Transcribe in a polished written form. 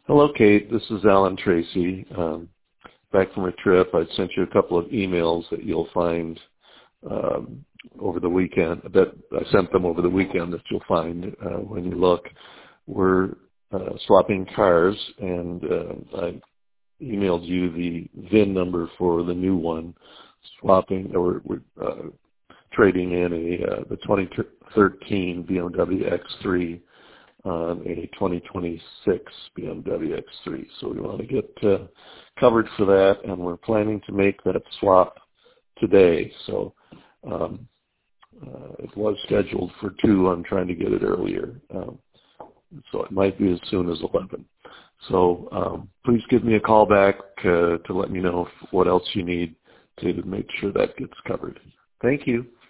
Hello, Kate. This is Alan Tracy. Back from a trip, I sent you a couple of emails that you'll find over the weekend. That I sent them over the weekend that you'll find when you look. We're swapping cars, and I emailed you the VIN number for the new one. We're trading in the 2013 BMW X3 on a 2026 BMW X3. So we want to get covered for that, and we're planning to make that swap today. So it was scheduled for 2. I'm trying to get it earlier. So it might be as soon as 11. So please give me a call back to let me know what else you need to make sure that gets covered. Thank you.